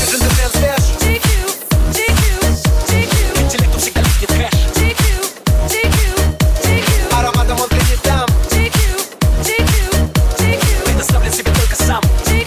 ты джентльмен свеж. Интеллекту всегда лишний трэш. Ароматом он пленит там. Предоставлен себе только сам.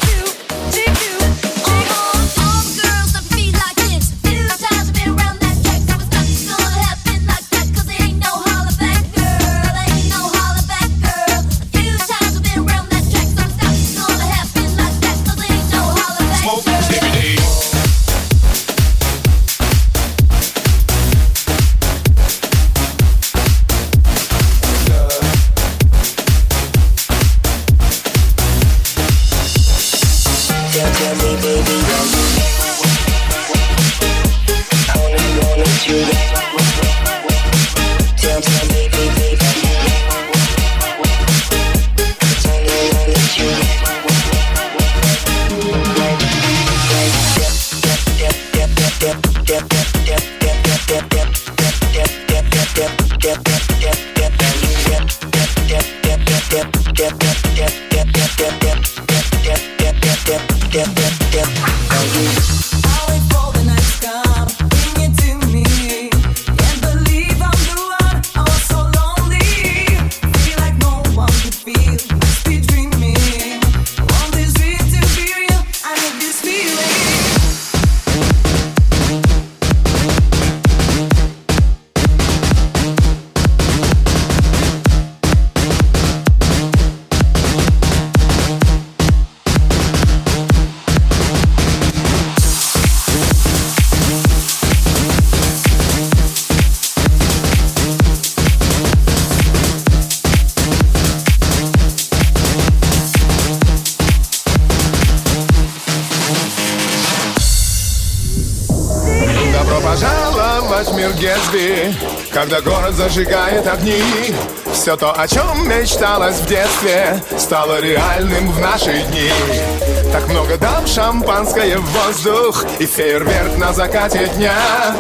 Пожаловать в мир Гэтсби, когда город зажигает огни. Все то, о чем мечталось в детстве, стало реальным в наши дни. Так много дам, шампанское в воздух и фейерверк на закате дня.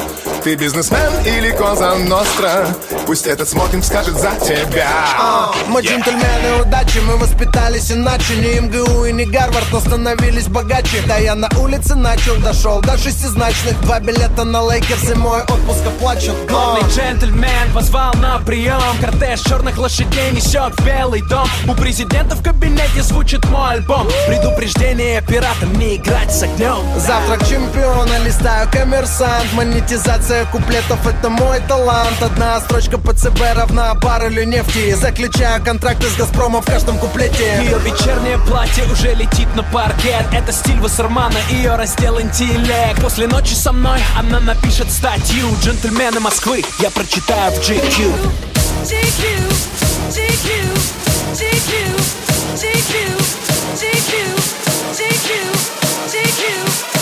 Ты бизнесмен или Коза Ностра, пусть этот смокинг скажет за тебя. Мы джентльмены удачи, мы воспитались иначе. Не МГУ и не Гарвард, но становились богаче. Да я на улице начал, дошел до шестизначных. 2 билета на Лейкерс и мой отпуск оплачен. Главный джентльмен позвал на прием. Кортеж черных лошадей несет в Белый дом. У президента в кабинете звучит мой альбом. Предупреждение пиратам не играть с огнем. Завтрак чемпиона, листаю Коммерсант. Монетизация куплетов — это мой талант. Одна строчка по ЦБ равна баррелю нефти. Заключаю контракты с Газпромом в каждом куплете. Ее вечернее платье уже летит на паркет. Это стиль Вассермана, ее раздел интеллект. После ночи со мной она напишет статью. Джентльмены Москвы я прочитаю в GQ. GQ, GQ, GQ, GQ, GQ, GQ, GQ.